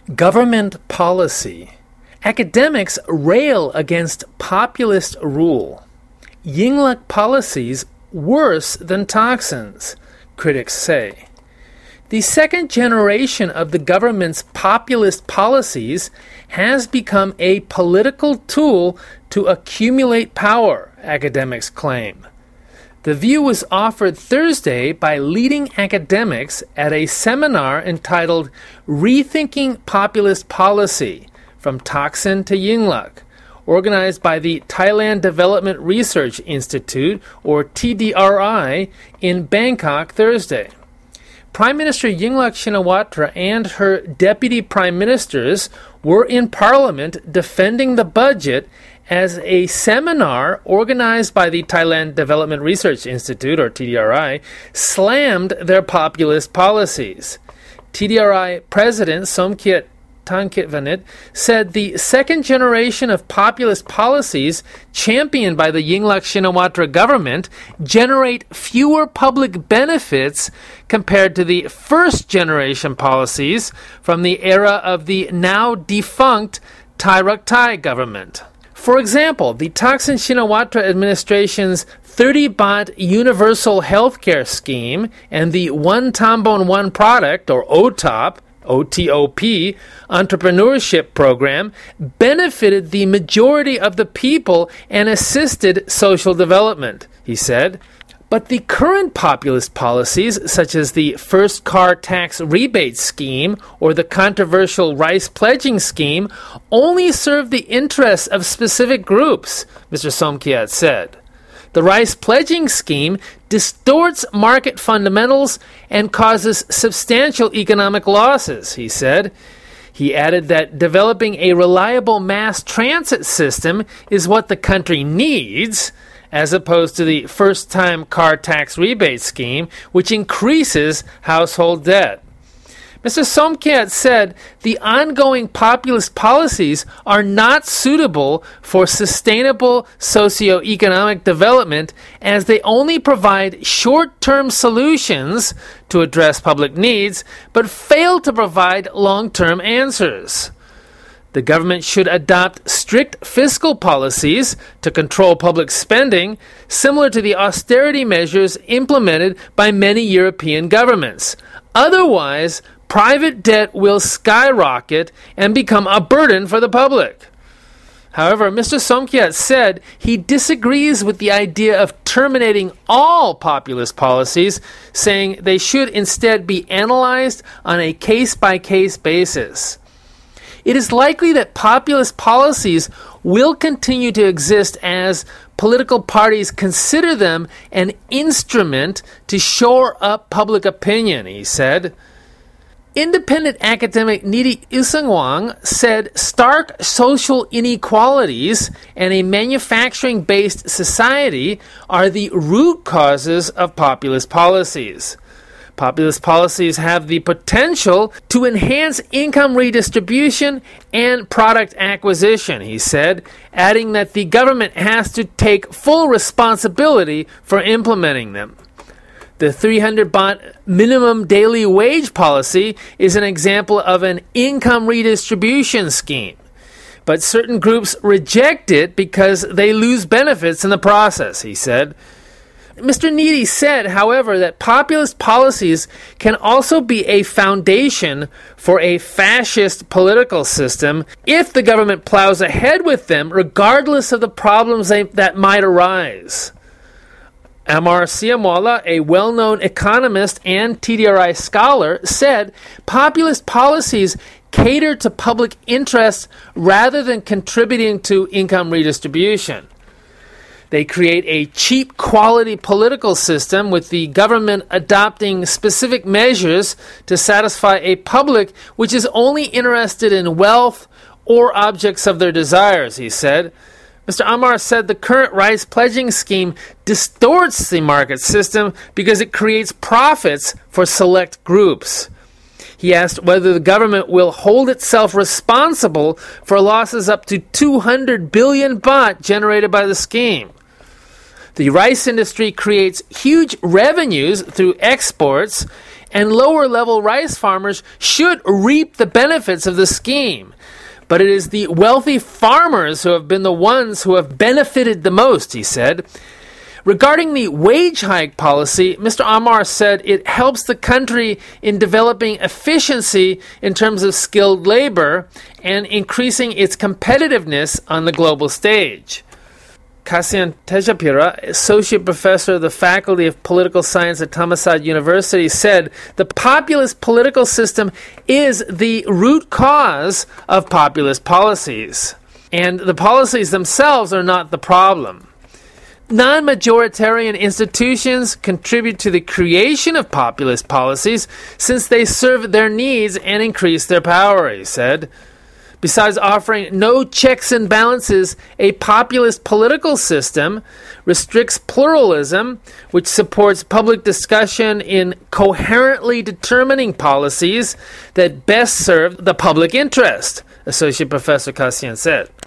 Government policy. Academics rail against populist rule. Yingluck policies worse than toxins, critics say. The second generation of the government's populist policies has become a political tool to accumulate power, academics claim. The view was offered Thursday by leading academics at a seminar entitled Rethinking Populist Policy, From Thaksin to Yingluck, organized by the Thailand Development Research Institute, or TDRI, in Bangkok Thursday. Prime Minister Yingluck Shinawatra and her deputy prime ministers were in Parliament defending the budget as a seminar organized by the Thailand Development Research Institute, or TDRI, slammed their populist policies. TDRI President Somkiat Thangkitvanit said the second generation of populist policies championed by the Yingluck Shinawatra government generate fewer public benefits compared to the first generation policies from the era of the now defunct Thai Rak Thai government. For example, the Thaksin Shinawatra administration's 30 baht universal healthcare scheme and the One Tambon One Product, or OTOP, OTOP, entrepreneurship program benefited the majority of the people and assisted social development, he said. But the current populist policies, such as the first car tax rebate scheme or the controversial rice pledging scheme, only serve the interests of specific groups, Mr. Somkiat said. The rice pledging scheme distorts market fundamentals and causes substantial economic losses, he said. He added that developing a reliable mass transit system is what the country needs, as opposed to the first-time car tax rebate scheme, which increases household debt. Mr. Somkiat said the ongoing populist policies are not suitable for sustainable socio-economic development as they only provide short-term solutions to address public needs, but fail to provide long-term answers. The government should adopt strict fiscal policies to control public spending, similar to the austerity measures implemented by many European governments. Otherwise, private debt will skyrocket and become a burden for the public. However, Mr. Somkiat said he disagrees with the idea of terminating all populist policies, saying they should instead be analyzed on a case-by-case basis. It is likely that populist policies will continue to exist as political parties consider them an instrument to shore up public opinion, he said. Independent academic Nidhi Usangwang said stark social inequalities and a manufacturing-based society are the root causes of populist policies. Populist policies have the potential to enhance income redistribution and product acquisition, he said, adding that the government has to take full responsibility for implementing them. The 300 baht minimum daily wage policy is an example of an income redistribution scheme, but certain groups reject it because they lose benefits in the process, he said. Mr. Nidhi said, however, that populist policies can also be a foundation for a fascist political system if the government plows ahead with them, regardless of the problems that might arise. Amar Siamwala, a well-known economist and TDRI scholar, said populist policies cater to public interests rather than contributing to income redistribution. They create a cheap quality political system with the government adopting specific measures to satisfy a public which is only interested in wealth or objects of their desires, he said. Mr. Amar said the current rice pledging scheme distorts the market system because it creates profits for select groups. He asked whether the government will hold itself responsible for losses up to 200 billion baht generated by the scheme. The rice industry creates huge revenues through exports and lower-level rice farmers should reap the benefits of the scheme. But it is the wealthy farmers who have been the ones who have benefited the most, he said. Regarding the wage hike policy, Mr. Amar said it helps the country in developing efficiency in terms of skilled labor and increasing its competitiveness on the global stage. Kasian Tejapira, associate professor of the Faculty of Political Science at Thammasat University, said the populist political system is the root cause of populist policies, and the policies themselves are not the problem. Non-majoritarian institutions contribute to the creation of populist policies since they serve their needs and increase their power, he said. Besides offering no checks and balances, a populist political system restricts pluralism, which supports public discussion in coherently determining policies that best serve the public interest, Associate Professor Kasian said.